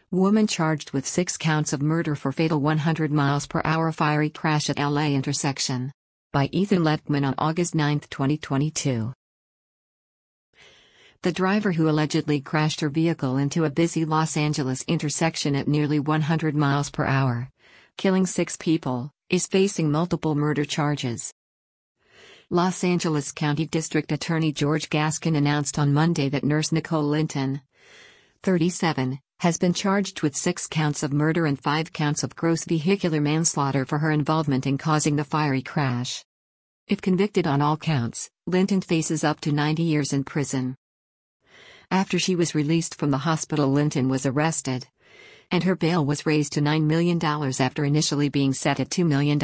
Woman charged with 6 counts of murder for fatal 100 miles per hour fiery crash at LA intersection. By Ethan Letman on August 9, 2022. The driver who allegedly crashed her vehicle into a busy Los Angeles intersection at nearly 100 miles per hour, killing 6 people, is facing multiple murder charges. Los Angeles County District Attorney George Gascon announced on Monday that nurse Nicole Linton, 37, has been charged with 6 counts of murder and 5 counts of gross vehicular manslaughter for her involvement in causing the fiery crash. If convicted on all counts, Linton faces up to 90 years in prison. After she was released from the hospital, Linton was arrested, and her bail was raised to $9 million after initially being set at $2 million.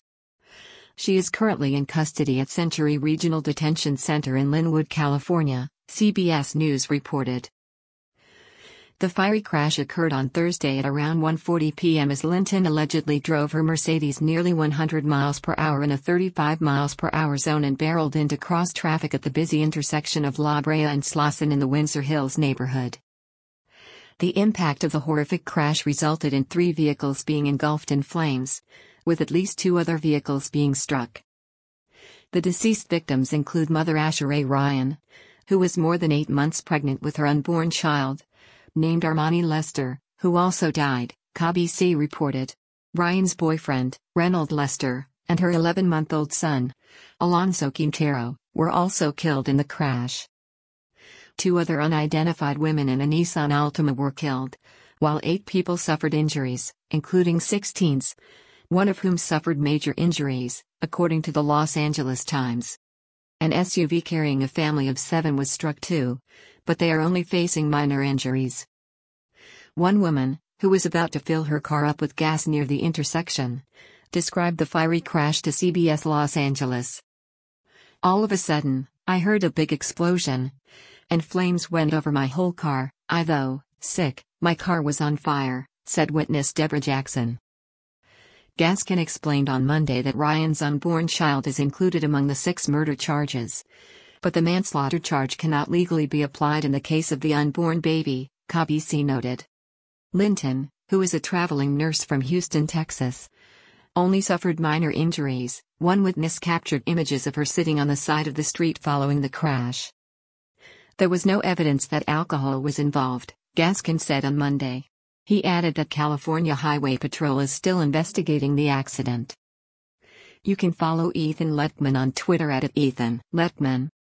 She is currently in custody at Century Regional Detention Center in Linwood, California, CBS News reported. The fiery crash occurred on Thursday at around 1:40 p.m. as Linton allegedly drove her Mercedes nearly 100 miles per hour in a 35 miles per hour zone and barreled into cross traffic at the busy intersection of La Brea and Slauson in the Windsor Hills neighborhood. The impact of the horrific crash resulted in 3 vehicles being engulfed in flames, with at least 2 other vehicles being struck. The deceased victims include mother Asheray Ryan, who was more than 8 months pregnant with her unborn child, named Armani Lester, who also died, KBC reported. Ryan's boyfriend, Reynold Lester, and her 11-month-old son, Alonso Quintero, were also killed in the crash. 2 other unidentified women in a Nissan Altima were killed, while 8 people suffered injuries, including 6 teens, one of whom suffered major injuries, according to the Los Angeles Times. An SUV carrying a family of 7 was struck too, but they are only facing minor injuries. One woman, who was about to fill her car up with gas near the intersection, described the fiery crash to CBS Los Angeles. "All of a sudden, I heard a big explosion, and flames went over my whole car. My car was on fire," said witness Deborah Jackson. Gascon explained on Monday that Ryan's unborn child is included among the 6 murder charges, but the manslaughter charge cannot legally be applied in the case of the unborn baby, KBC noted. Linton, who is a traveling nurse from Houston, Texas, only suffered minor injuries. One witness captured images of her sitting on the side of the street following the crash. There was no evidence that alcohol was involved, Gascon said on Monday. He added that California Highway Patrol is still investigating the accident. You can follow Ethan Letman on Twitter at @EthanLetman.